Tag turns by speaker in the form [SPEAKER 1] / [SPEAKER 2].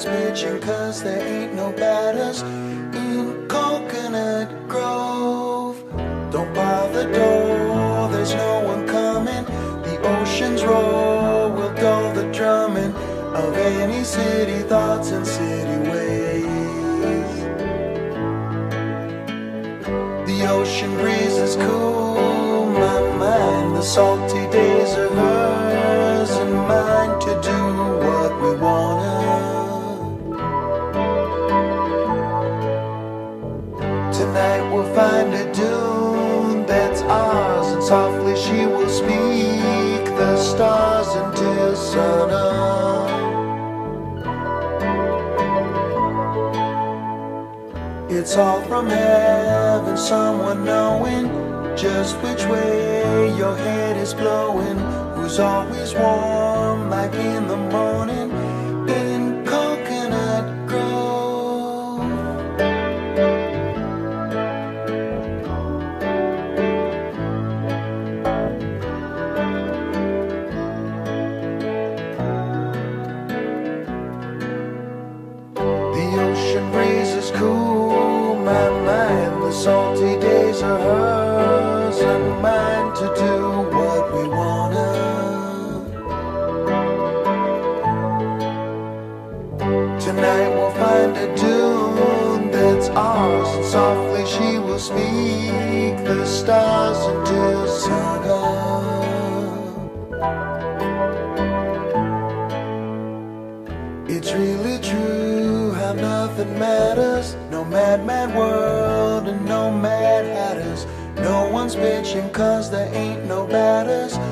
[SPEAKER 1] bitching cause there ain't no batters in Coconut Grove. Don't bar the door, there's no one coming. The ocean's roar will dull the drumming of any city thoughts and city ways. The ocean breeze is cool my mind. The salty days are hers and mine to do what we wanna. Tonight we'll find a dune that's ours, and softly she will speak the stars until sunup. It's all from heaven, someone knowing just which way your head is blowing. Who's always warm like in the morning in Coconut Grove. The ocean breeze is cool my mind. The salty days are hers and mine to do what we wanna. Tonight we'll find a dune that's ours, and softly she will speak the stars until sunup. It's really true how nothing matters. No mad, mad world and no mad hatters. No one's bitching cause there ain't no batters